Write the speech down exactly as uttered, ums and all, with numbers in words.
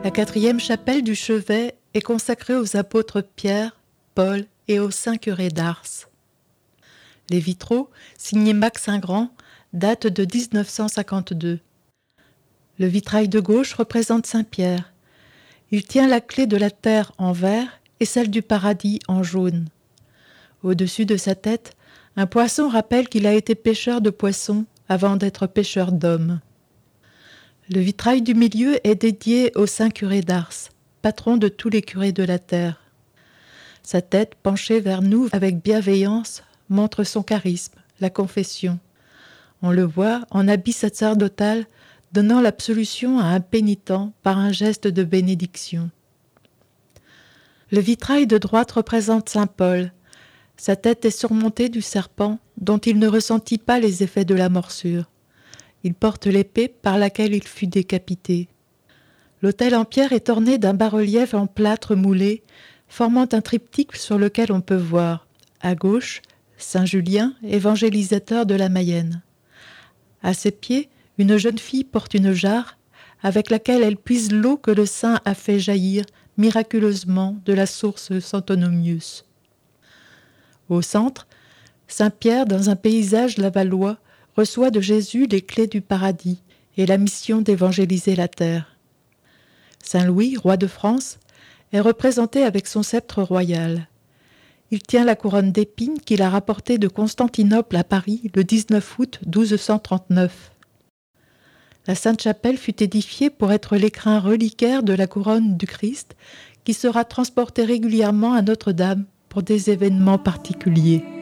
La quatrième chapelle du chevet est consacrée aux apôtres Pierre, Paul et aux saints curés d'Ars. Les vitraux, signés Max Ingrand, datent de dix-neuf cent cinquante-deux. Le vitrail de gauche représente Saint Pierre. Il tient la clé de la terre en vert et celle du paradis en jaune. Au-dessus de sa tête, un poisson rappelle qu'il a été pêcheur de poissons avant d'être pêcheur d'hommes. Le vitrail du milieu est dédié au saint curé d'Ars, patron de tous les curés de la terre. Sa tête penchée vers nous avec bienveillance montre son charisme, la confession. On le voit en habit sacerdotal donnant l'absolution à un pénitent par un geste de bénédiction. Le vitrail de droite représente saint Paul. Sa tête est surmontée du serpent dont il ne ressentit pas les effets de la morsure. Il porte l'épée par laquelle il fut décapité. L'autel en pierre est orné d'un bas-relief en plâtre moulé, formant un triptyque sur lequel on peut voir, à gauche, saint Julien, évangélisateur de la Mayenne. À ses pieds, une jeune fille porte une jarre avec laquelle elle puise l'eau que le saint a fait jaillir miraculeusement de la source Santonomius. Au centre, saint Pierre, dans un paysage lavallois, reçoit de Jésus les clés du paradis et la mission d'évangéliser la terre. Saint Louis, roi de France, est représenté avec son sceptre royal. Il tient la couronne d'épines qu'il a rapportée de Constantinople à Paris le dix-neuf août douze cent trente-neuf. La Sainte-Chapelle fut édifiée pour être l'écrin reliquaire de la couronne du Christ qui sera transportée régulièrement à Notre-Dame pour des événements particuliers.